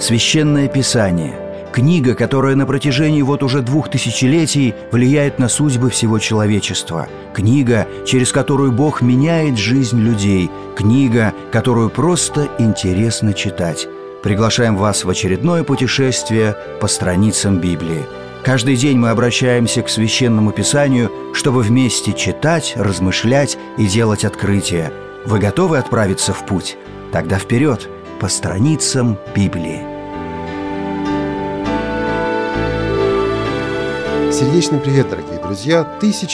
Священное Писание – книга, которая на протяжении вот уже 2000 летий влияет на судьбы всего человечества. Книга, через которую Бог меняет жизнь людей. Книга, которую просто интересно читать. Приглашаем вас в очередное путешествие по страницам Библии. Каждый день мы обращаемся к Священному Писанию, чтобы вместе читать, размышлять и делать открытия. Вы готовы отправиться в путь? Тогда вперед, по страницам Библии. Сердечный привет, дорогие друзья!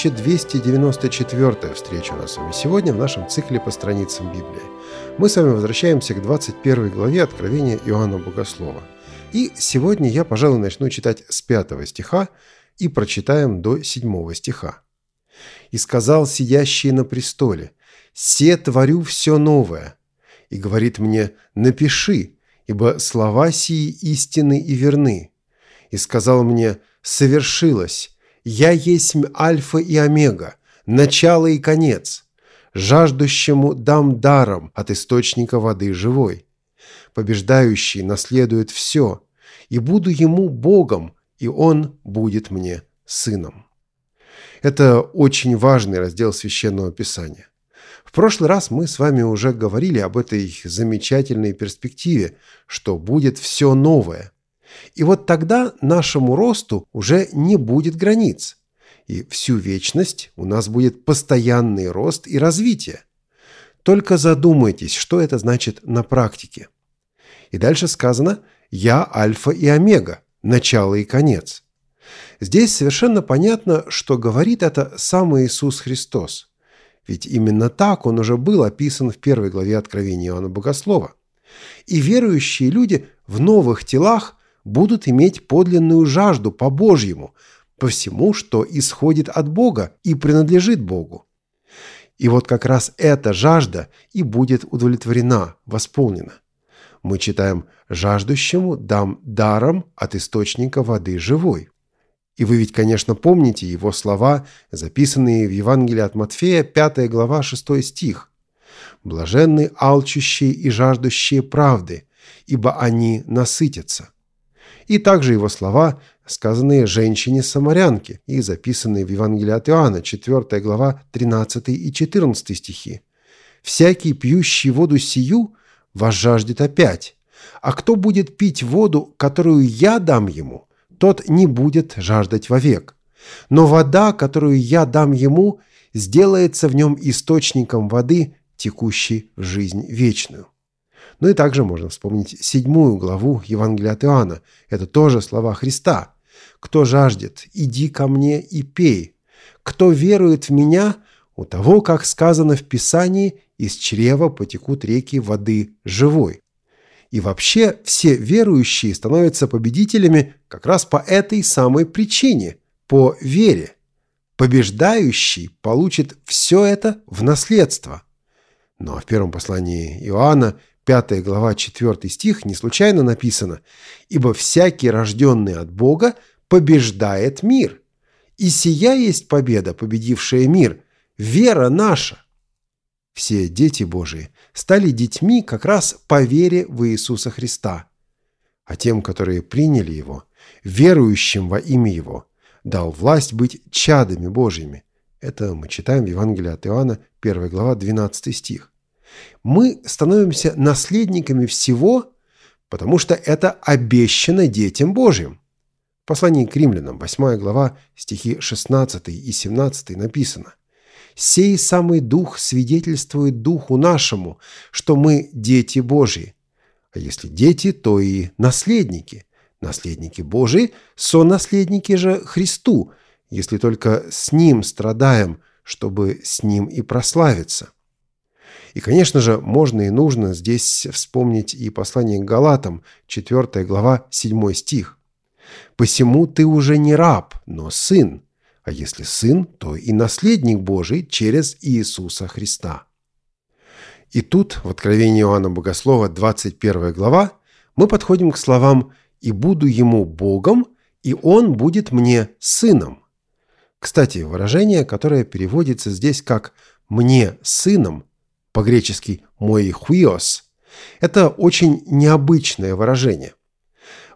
1294-я встреча у нас с вами сегодня в нашем цикле по страницам Библии. Мы с вами возвращаемся к 21 главе Откровения Иоанна Богослова. И сегодня я, пожалуй, начну читать с 5 стиха и прочитаем до 7 стиха. «И сказал сидящий на престоле: «Се творю все новое». И говорит мне: «Напиши, ибо слова сии истинны и верны». И сказал мне: «Совершилось. Я есть Альфа и Омега, начало и конец. Жаждущему дам даром от источника воды живой. Побеждающий наследует все, и буду ему Богом, и он будет мне сыном». Это очень важный раздел Священного Писания. В прошлый раз мы с вами уже говорили об этой замечательной перспективе, что будет все новое. И вот тогда нашему росту уже не будет границ. И всю вечность у нас будет постоянный рост и развитие. Только задумайтесь, что это значит на практике. И дальше сказано: «Я Альфа и Омега, начало и конец». Здесь совершенно понятно, что говорит это сам Иисус Христос. Ведь именно так Он уже был описан в 1 главе Откровения Иоанна Богослова. И верующие люди в новых телах будут иметь подлинную жажду по Божьему, по всему, что исходит от Бога и принадлежит Богу. И вот как раз эта жажда и будет удовлетворена, восполнена. Мы читаем: «Жаждущему дам даром от источника воды живой». И вы ведь, конечно, помните его слова, записанные в Евангелии от Матфея, 5 глава, 6 стих. «Блаженны алчущие и жаждущие правды, ибо они насытятся». И также его слова, сказанные женщине-самарянке и записанные в Евангелии от Иоанна, 4 глава, 13 и 14 стихи. «Всякий, пьющий воду сию, возжаждет опять, а кто будет пить воду, которую я дам ему, тот не будет жаждать вовек. Но вода, которую я дам ему, сделается в нем источником воды, текущей в жизнь вечную». Ну и также можно вспомнить 7 главу Евангелия от Иоанна. Это тоже слова Христа. «Кто жаждет, иди ко мне и пей. Кто верует в меня, у того, как сказано в Писании, из чрева потекут реки воды живой». И вообще все верующие становятся победителями как раз по этой самой причине, по вере. Побеждающий получит все это в наследство. Но в первом послании Иоанна, 5 глава, 4 стих, не случайно написано: «Ибо всякий, рожденный от Бога, побеждает мир. И сия есть победа, победившая мир, вера наша». Все дети Божии стали детьми как раз по вере в Иисуса Христа. А тем, которые приняли Его, верующим во имя Его, дал власть быть чадами Божьими. Это мы читаем в Евангелии от Иоанна, 1 глава, 12 стих. Мы становимся наследниками всего, потому что это обещано детям Божьим. В послании к римлянам, 8 глава, стихи 16 и 17 написано: «Сей самый Дух свидетельствует Духу нашему, что мы дети Божьи. А если дети, то и наследники. Наследники Божии, сонаследники же Христу, если только с Ним страдаем, чтобы с Ним и прославиться». И, конечно же, можно и нужно здесь вспомнить и послание к Галатам, 4 глава, 7 стих. «Посему ты уже не раб, но сын. А если сын, то и наследник Божий через Иисуса Христа». И тут, в Откровении Иоанна Богослова, 21 глава, мы подходим к словам: «И буду ему Богом, и он будет мне сыном». Кстати, выражение, которое переводится здесь как «мне сыном», по-гречески «мой хуиос», это очень необычное выражение.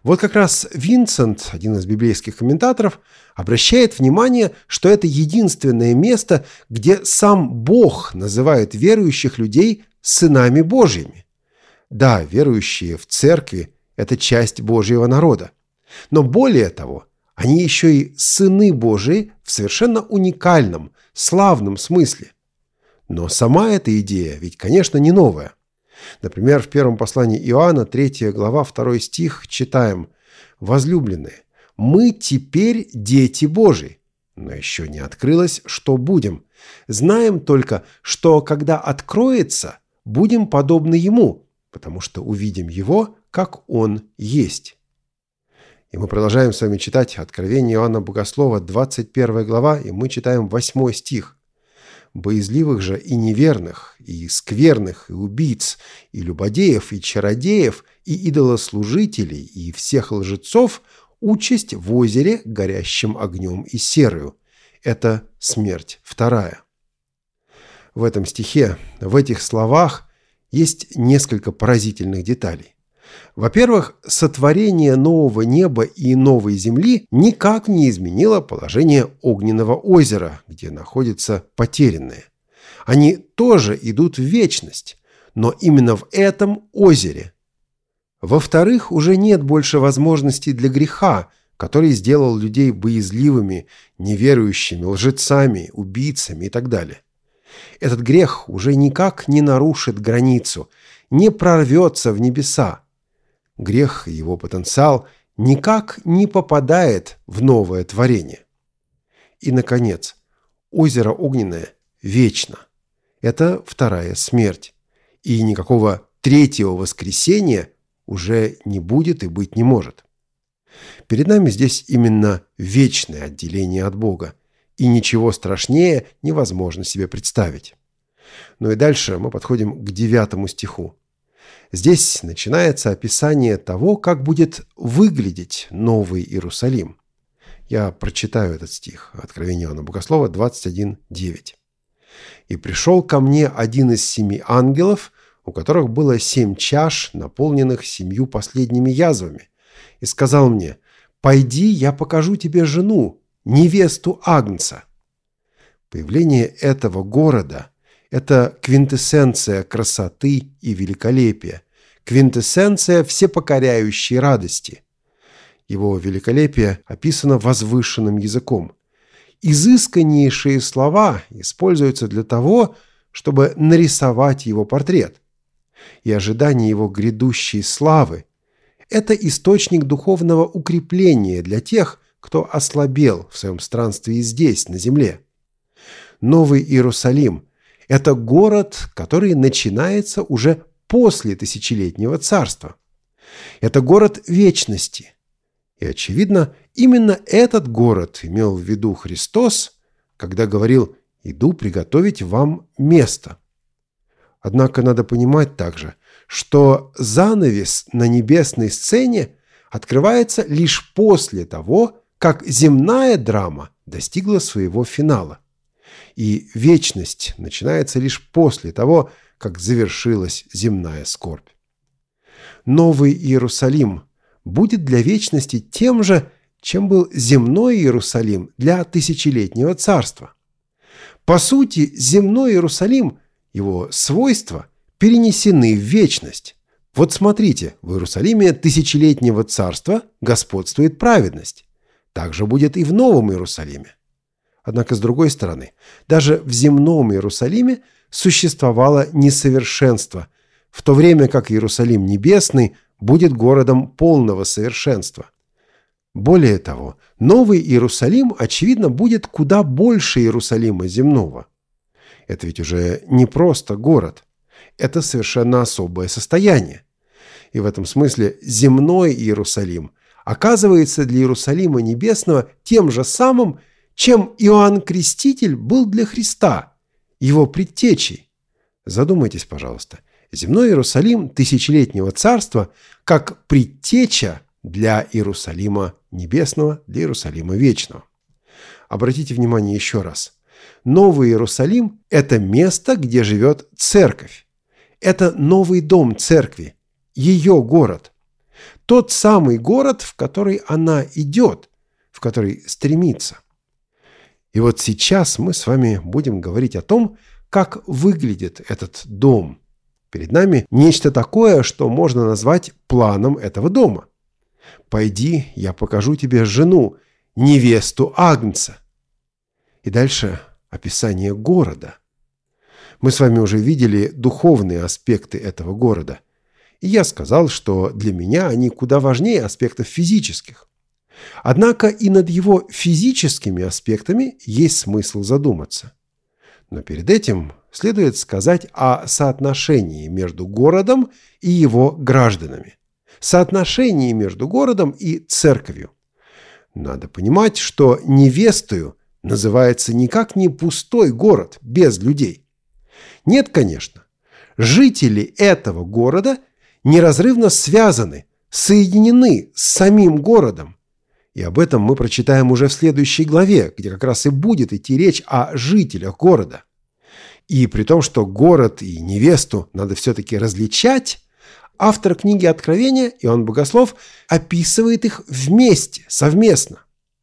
Вот как раз Винсент, один из библейских комментаторов, обращает внимание, что это единственное место, где сам Бог называет верующих людей сынами Божьими. Да, верующие в церкви – это часть Божьего народа. Но более того, они еще и сыны Божии в совершенно уникальном, славном смысле. Но сама эта идея ведь, конечно, не новая. Например, в первом послании Иоанна, 3 глава, 2 стих, читаем: «Возлюбленные, мы теперь дети Божии, но еще не открылось, что будем. Знаем только, что когда откроется, будем подобны Ему, потому что увидим Его, как Он есть». И мы продолжаем с вами читать Откровение Иоанна Богослова, 21 глава, и мы читаем 8 стих. «Боязливых же и неверных, и скверных, и убийц, и любодеев, и чародеев, и идолослужителей, и всех лжецов участь в озере, горящим огнем и серою. Это смерть вторая». В этом стихе, в этих словах есть несколько поразительных деталей. Во-первых, сотворение нового неба и новой земли никак не изменило положение огненного озера, где находятся потерянные. Они тоже идут в вечность, но именно в этом озере. Во-вторых, уже нет больше возможностей для греха, который сделал людей боязливыми, неверующими, лжецами, убийцами и так далее. Этот грех уже никак не нарушит границу, не прорвется в небеса. Грех и его потенциал никак не попадает в новое творение. И, наконец, озеро огненное вечно. Это вторая смерть. И никакого третьего воскресения уже не будет и быть не может. Перед нами здесь именно вечное отделение от Бога. И ничего страшнее невозможно себе представить. Ну и дальше мы подходим к 9 стиху. Здесь начинается описание того, как будет выглядеть Новый Иерусалим. Я прочитаю этот стих. Откровение Иоанна Богослова 21:9. «И пришел ко мне один из 7 ангелов, у которых было 7 чаш, наполненных 7 последними язвами, и сказал мне: пойди, я покажу тебе жену, невесту Агнца». Появление этого города – это квинтэссенция красоты и великолепия, квинтэссенция всепокоряющей радости. Его великолепие описано возвышенным языком. Изысканнейшие слова используются для того, чтобы нарисовать его портрет. И ожидание его грядущей славы – это источник духовного укрепления для тех, кто ослабел в своем странстве здесь, на земле. Новый Иерусалим – это город, который начинается уже после тысячелетнего царства. Это город вечности. И, очевидно, именно этот город имел в виду Христос, когда говорил: «Иду приготовить вам место». Однако надо понимать также, что занавес на небесной сцене открывается лишь после того, как земная драма достигла своего финала. И вечность начинается лишь после того, как завершилась земная скорбь. Новый Иерусалим будет для вечности тем же, чем был земной Иерусалим для тысячелетнего царства. По сути, земной Иерусалим, его свойства, перенесены в вечность. Вот смотрите, в Иерусалиме тысячелетнего царства господствует праведность. Так же будет и в Новом Иерусалиме. Однако, с другой стороны, даже в земном Иерусалиме существовало несовершенство, в то время как Иерусалим небесный будет городом полного совершенства. Более того, Новый Иерусалим, очевидно, будет куда больше Иерусалима земного. Это ведь уже не просто город, это совершенно особое состояние. И в этом смысле земной Иерусалим оказывается для Иерусалима небесного тем же самым, чем Иоанн Креститель был для Христа, его предтечей. Задумайтесь, пожалуйста, земной Иерусалим тысячелетнего царства как предтеча для Иерусалима небесного, для Иерусалима вечного. Обратите внимание еще раз. Новый Иерусалим – это место, где живет церковь. Это новый дом церкви, ее город. тот самый город, в который она идет, в который стремится. И вот сейчас мы с вами будем говорить о том, как выглядит этот дом. Перед нами нечто такое, что можно назвать планом этого дома. «Пойди, я покажу тебе жену, невесту Агнца». И дальше описание города. Мы с вами уже видели духовные аспекты этого города. И я сказал, что для меня они куда важнее аспектов физических. Однако и над его физическими аспектами есть смысл задуматься. Но перед этим следует сказать о соотношении между городом и его гражданами. Соотношении между городом и церковью. Надо понимать, что невестою называется никак не пустой город без людей. Нет, конечно. Жители этого города неразрывно связаны, соединены с самим городом. И об этом мы прочитаем уже в следующей главе, где как раз и будет идти речь о жителях города. И при том, что город и невесту надо все-таки различать, автор книги Откровения, Иоанн Богослов, описывает их вместе, совместно.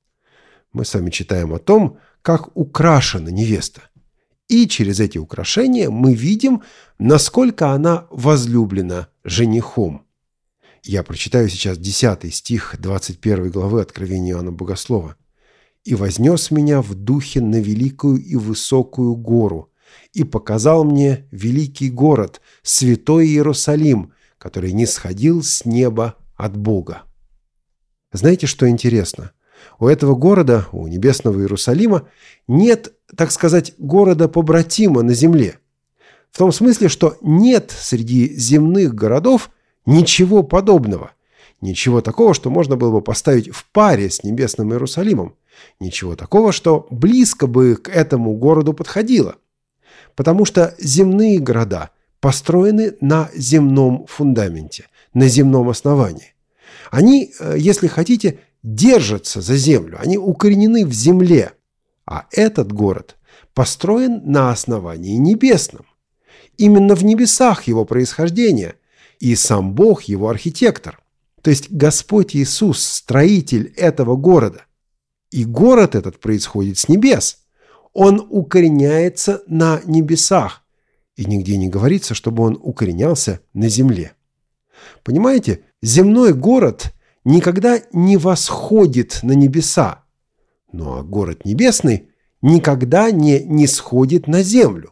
Мы с вами читаем о том, как украшена невеста. И через эти украшения мы видим, насколько она возлюблена женихом. Я прочитаю сейчас 10 стих 21 главы Откровения Иоанна Богослова. «И вознес меня в духе на великую и высокую гору, и показал мне великий город, святой Иерусалим, который нисходил с неба от Бога». Знаете, что интересно? У этого города, у небесного Иерусалима, нет, так сказать, города-побратима на земле. В том смысле, что нет среди земных городов ничего подобного. Ничего такого, что можно было бы поставить в паре с небесным Иерусалимом. Ничего такого, что близко бы к этому городу подходило. Потому что земные города построены на земном фундаменте, на земном основании. Они, если хотите, держатся за землю, они укоренены в земле. А этот город построен на основании небесном. Именно в небесах его происхождение, и сам Бог его архитектор. То есть Господь Иисус, строитель этого города. И город этот происходит с небес. Он укореняется на небесах. И нигде не говорится, чтобы он укоренялся на земле. Понимаете, земной город никогда не восходит на небеса. Ну а город небесный никогда не нисходит на землю.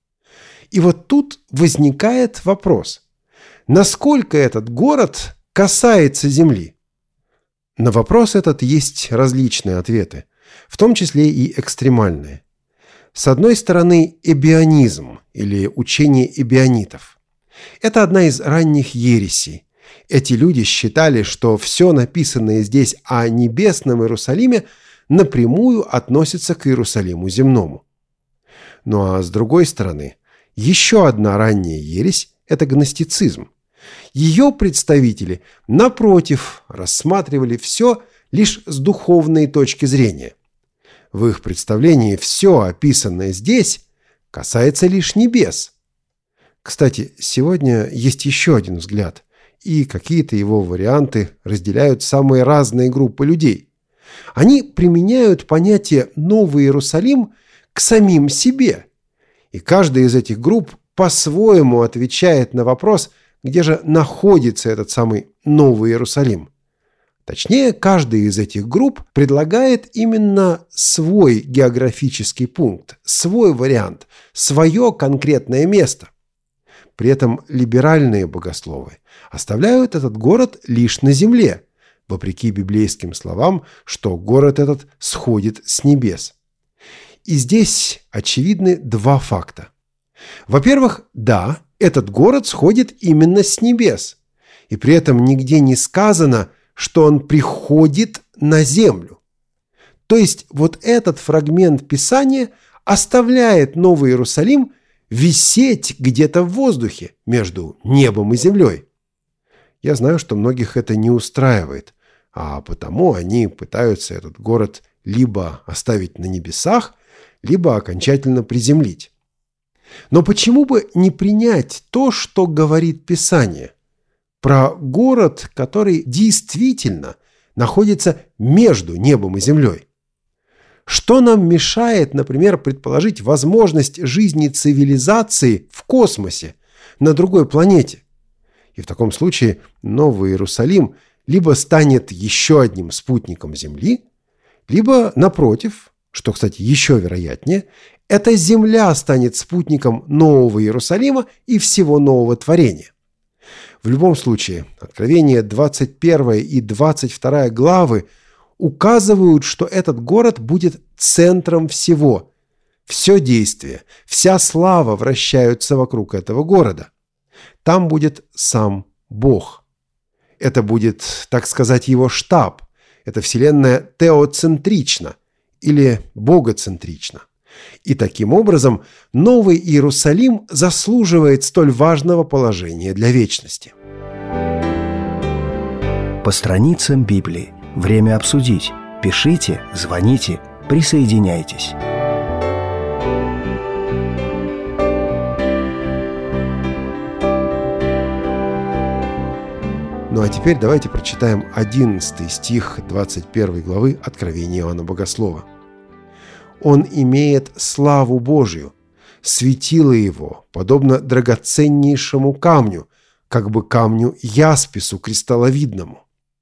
И вот тут возникает вопрос. Насколько этот город касается земли? На вопрос этот есть различные ответы, в том числе и экстремальные. С одной стороны, эбионизм или учение эбионитов. Это одна из ранних ересей. Эти люди считали, что все написанное здесь о небесном Иерусалиме напрямую относится к Иерусалиму земному. Ну а с другой стороны, еще одна ранняя ересь – это гностицизм. Ее представители, напротив, рассматривали все лишь с духовной точки зрения. В их представлении все описанное здесь касается лишь небес. Кстати, сегодня есть еще один взгляд, и какие-то его варианты разделяют самые разные группы людей. Они применяют понятие «Новый Иерусалим» к самим себе. И каждая из этих групп по-своему отвечает на вопрос, где же находится этот самый Новый Иерусалим. Точнее, каждая из этих групп предлагает именно свой географический пункт, свой вариант, свое конкретное место. При этом либеральные богословы оставляют этот город лишь на земле, вопреки библейским словам, что город этот сходит с небес. И здесь очевидны два факта. Во-первых, да, этот город сходит именно с небес, и при этом нигде не сказано, что он приходит на землю. То есть вот этот фрагмент Писания оставляет Новый Иерусалим висеть где-то в воздухе между небом и землей. Я знаю, что многих это не устраивает, а потому они пытаются этот город либо оставить на небесах, либо окончательно приземлить. Но почему бы не принять то, что говорит Писание? про город, который действительно находится между небом и землей. Что нам мешает, например, предположить возможность жизни цивилизации в космосе, на другой планете? И в таком случае Новый Иерусалим либо станет еще одним спутником Земли, либо, напротив, что, кстати, еще вероятнее, эта Земля станет спутником Нового Иерусалима и всего нового творения. В любом случае, Откровение 21 и 22 главы указывают, что этот город будет центром всего. Все действие, вся слава вращаются вокруг этого города. Там будет сам Бог. Это будет, так сказать, его штаб. Эта вселенная теоцентрична или богоцентрична. И таким образом Новый Иерусалим заслуживает столь важного положения для вечности. По страницам Библии. Время обсудить. Пишите, звоните, присоединяйтесь. Ну а теперь давайте прочитаем 11 стих 21 главы Откровения Иоанна Богослова. «Он имеет славу Божию, светило его, подобно драгоценнейшему камню, как бы камню яспису кристалловидному».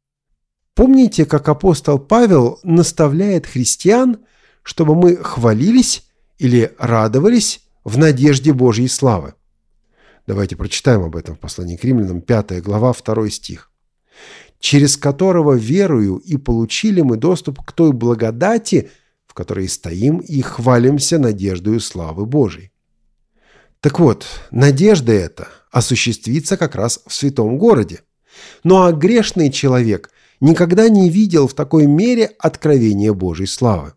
Помните, как апостол Павел наставляет христиан, чтобы мы хвалились или радовались в надежде Божьей славы? Давайте прочитаем об этом в послании к Римлянам, 5 глава, 2 стих. «Через которого верою и получили мы доступ к той благодати, в которой стоим и хвалимся надеждою славы Божией». Так вот, надежда эта осуществится как раз в святом городе. Ну а грешный человек никогда не видел в такой мере откровения Божьей славы.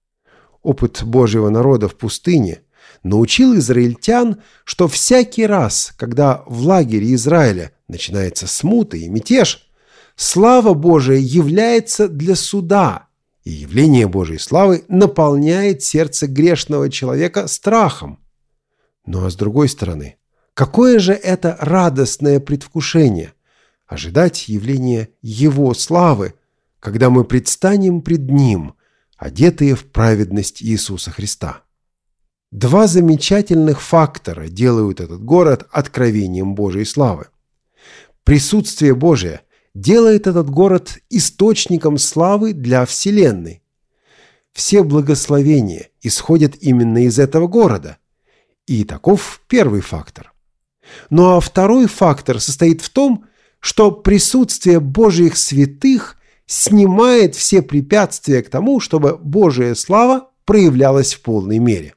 Опыт Божьего народа в пустыне научил израильтян, что всякий раз, когда в лагере Израиля начинается смута и мятеж, слава Божия является для суда, и явление Божьей славы наполняет сердце грешного человека страхом. Ну а с другой стороны, какое же это радостное предвкушение ожидать явления Его славы, когда мы предстанем пред Ним, одетые в праведность Иисуса Христа. Два замечательных фактора делают этот город откровением Божьей славы. Присутствие Божие делает этот город источником славы для Вселенной. Все благословения исходят именно из этого города. И таков первый фактор. Ну а второй фактор состоит в том, что присутствие Божьих святых снимает все препятствия к тому, чтобы Божья слава проявлялась в полной мере.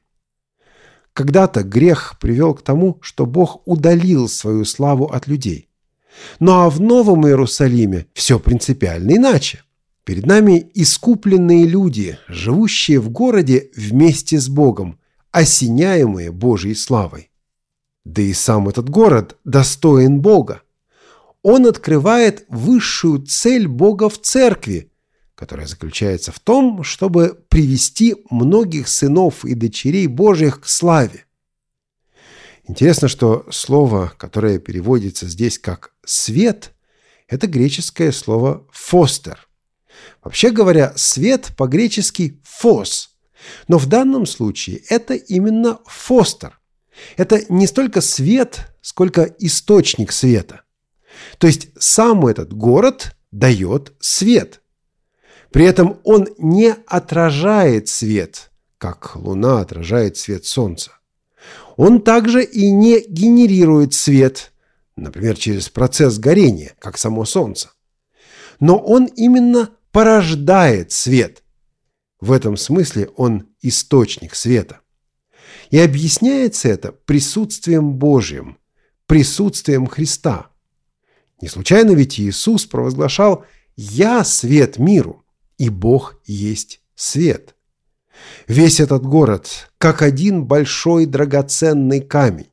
Когда-то грех привел к тому, что Бог удалил свою славу от людей. Ну а в Новом Иерусалиме все принципиально иначе. Перед нами искупленные люди, живущие в городе вместе с Богом, осеняемые Божьей славой. Да и сам этот город достоин Бога. Он открывает высшую цель Бога в церкви, которая заключается в том, чтобы привести многих сынов и дочерей Божьих к славе. Интересно, что слово, которое переводится здесь как «свет», это греческое слово «фостер». Вообще говоря, свет по-гречески «фос», но в данном случае это именно «фостер». Это не столько свет, сколько источник света. То есть сам этот город дает свет. При этом он не отражает свет, как луна отражает свет солнца. Он также и не генерирует свет, например, через процесс горения, как само солнце. Но он именно порождает свет. В этом смысле он источник света. И объясняется это присутствием Божьим, присутствием Христа. Не случайно ведь Иисус провозглашал «Я свет миру, и Бог есть свет». Весь этот город как один большой драгоценный камень.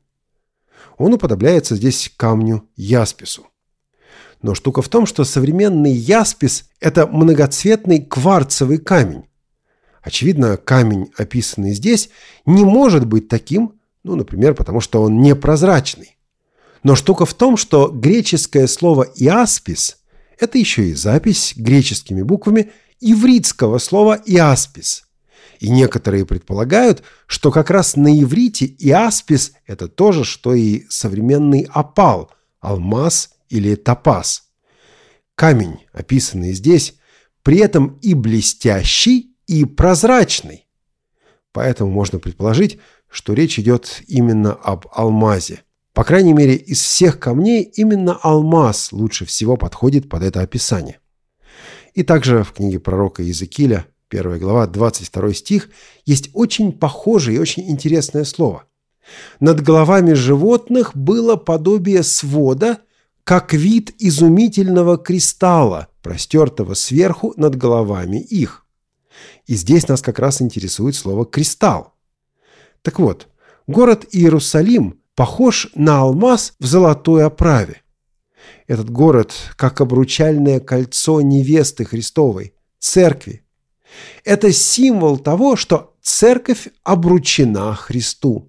Он уподобляется здесь камню яспису. Но штука в том, что современный яспис – это многоцветный кварцевый камень. Очевидно, камень, описанный здесь, не может быть таким, например, потому что он непрозрачный. Но штука в том, что греческое слово «иаспис» – это еще и запись греческими буквами ивритского слова «иаспис». И некоторые предполагают, что как раз на иврите «иаспис» – это то же, что и современный опал, алмаз или топаз. Камень, описанный здесь, при этом и блестящий, и прозрачный. Поэтому можно предположить, что речь идет именно об алмазе. По крайней мере, из всех камней именно алмаз лучше всего подходит под это описание. И также в книге пророка Иезекииля, 1 глава, 22 стих, есть очень похожее и очень интересное слово. «Над головами животных было подобие свода, как вид изумительного кристалла, простертого сверху над головами их». И здесь нас как раз интересует слово «кристалл». Так вот, город Иерусалим похож на алмаз в золотой оправе. Этот город как обручальное кольцо невесты Христовой, церкви. Это символ того, что церковь обручена Христу.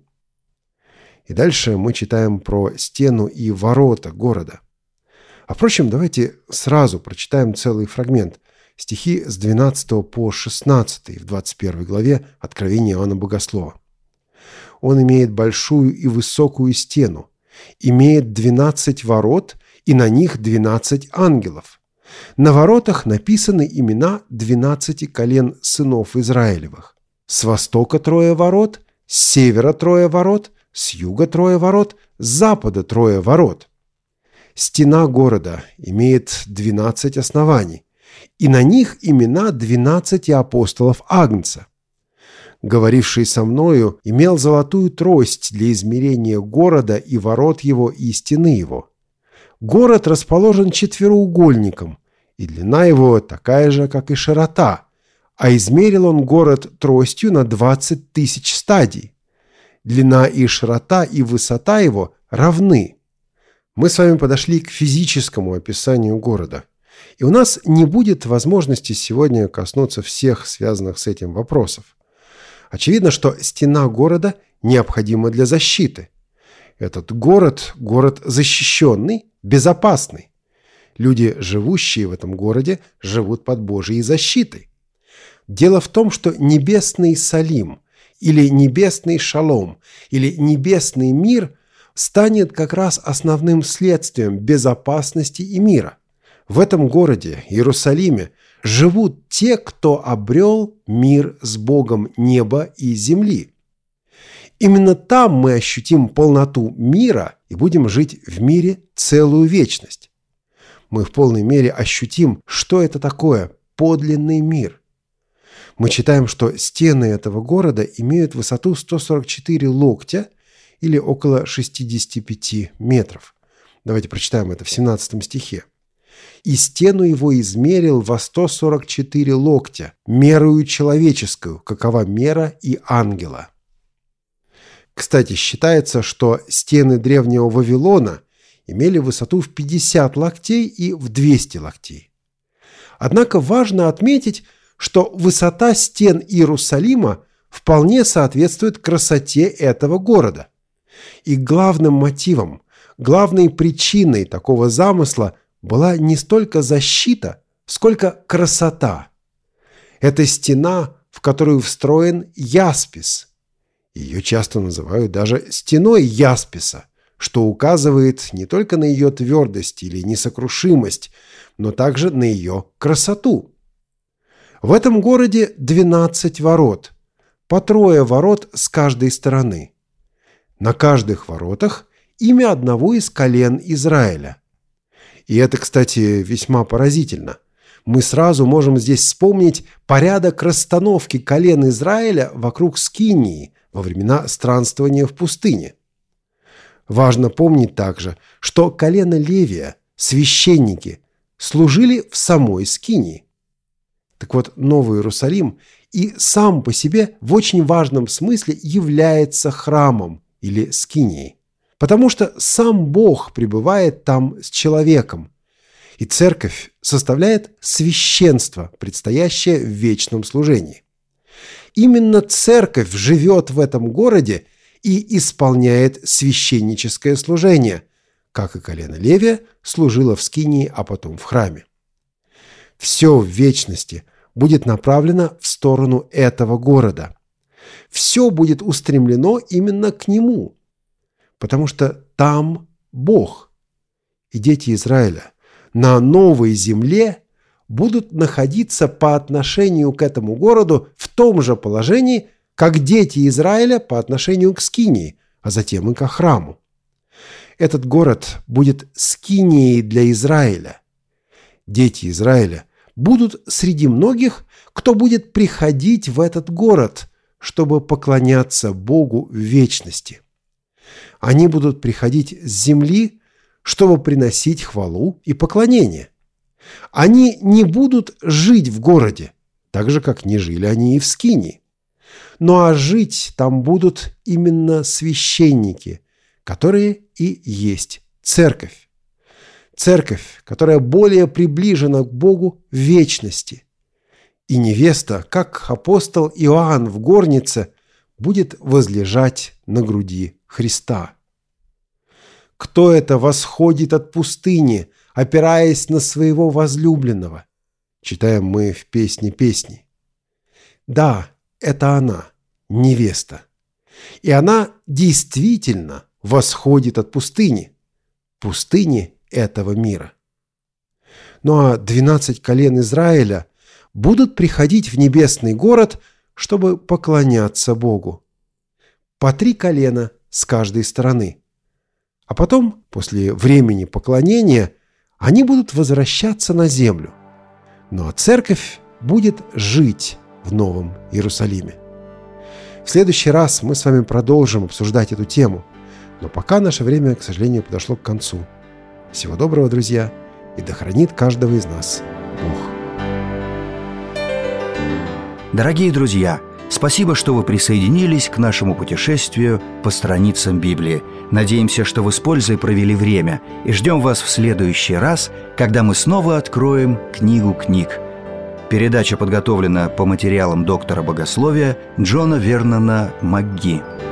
И дальше мы читаем про стену и ворота города. А впрочем, давайте сразу прочитаем целый фрагмент. Стихи с 12 по 16 в 21 главе Откровения Иоанна Богослова. «Он имеет большую и высокую стену, имеет 12 ворот, и на них 12 ангелов. На воротах написаны имена 12 колен сынов Израилевых. С востока 3 ворот, с севера 3 ворот, с юга 3 ворот, с запада 3 ворот. Стена города имеет 12 оснований, и на них имена 12 апостолов Агнца. Говоривший со мною имел золотую трость для измерения города и ворот его и стены его. Город расположен четвероугольником, и длина его такая же, как и широта, а измерил он город тростью на 20 тысяч стадий. Длина и широта и высота его равны». Мы с вами подошли к физическому описанию города. И у нас не будет возможности сегодня коснуться всех связанных с этим вопросов. Очевидно, что стена города необходима для защиты. Этот город – город защищенный, безопасный. Люди, живущие в этом городе, живут под Божьей защитой. Дело в том, что небесный Салим, или небесный Шалом, или небесный мир станет как раз основным следствием безопасности и мира. В этом городе, Иерусалиме, живут те, кто обрел мир с Богом неба и земли. Именно там мы ощутим полноту мира и будем жить в мире целую вечность. Мы в полной мере ощутим, что это такое подлинный мир. Мы читаем, что стены этого города имеют высоту 144 локтя или около 65 метров. Давайте прочитаем это в 17 стихе. «И стену его измерил во 144 локтя, мерою человеческую, какова мера и ангела». Кстати, считается, что стены древнего Вавилона имели высоту в 50 локтей и в 200 локтей. Однако важно отметить, что высота стен Иерусалима вполне соответствует красоте этого города. И главным мотивом, главной причиной такого замысла была не столько защита, сколько красота. Это стена, в которую встроен яспис. Ее часто называют даже стеной ясписа, что указывает не только на ее твердость или несокрушимость, но также на ее красоту. В этом городе 12 ворот, по 3 ворот с каждой стороны. На каждых воротах имя одного из колен Израиля. И это, кстати, весьма поразительно. Мы сразу можем здесь вспомнить порядок расстановки колен Израиля вокруг Скинии во времена странствования в пустыне. Важно помнить также, что колено Левия, священники, служили в самой Скинии. Так вот, Новый Иерусалим и сам по себе в очень важном смысле является храмом или Скинией, потому что сам Бог пребывает там с человеком, и церковь составляет священство, предстоящее в вечном служении. Именно церковь живет в этом городе и исполняет священническое служение, как и колено Левия служило в скинии, а потом в храме. Все в вечности будет направлено в сторону этого города. Все будет устремлено именно к нему, потому что там Бог. И дети Израиля на новой земле будут находиться по отношению к этому городу в том же положении, как дети Израиля по отношению к скинии, а затем и к храму. Этот город будет скинией для Израиля. Дети Израиля будут среди многих, кто будет приходить в этот город, чтобы поклоняться Богу в вечности. Они будут приходить с земли, чтобы приносить хвалу и поклонение. Они не будут жить в городе, так же, как не жили они и в скинии. Ну а жить там будут именно священники, которые и есть церковь. Церковь, которая более приближена к Богу в вечности. И невеста, как апостол Иоанн в горнице, будет возлежать на груди Христа. Кто это восходит от пустыни, опираясь на своего возлюбленного? Читаем мы в «Песне песней». Да, это она, невеста. И она действительно восходит от пустыни этого мира. Ну а 12 колен Израиля будут приходить в небесный город, чтобы поклоняться Богу. По 3 колена с каждой стороны. А потом, после времени поклонения, они будут возвращаться на землю. Ну а церковь будет жить в Новом Иерусалиме. В следующий раз мы с вами продолжим обсуждать эту тему. Но пока наше время, к сожалению, подошло к концу. Всего доброго, друзья, и да хранит каждого из нас Бог. Дорогие друзья, спасибо, что вы присоединились к нашему путешествию по страницам Библии. Надеемся, что вы с пользой провели время, и ждем вас в следующий раз, когда мы снова откроем книгу книг. Передача подготовлена по материалам доктора богословия Джона Вернона МакГи.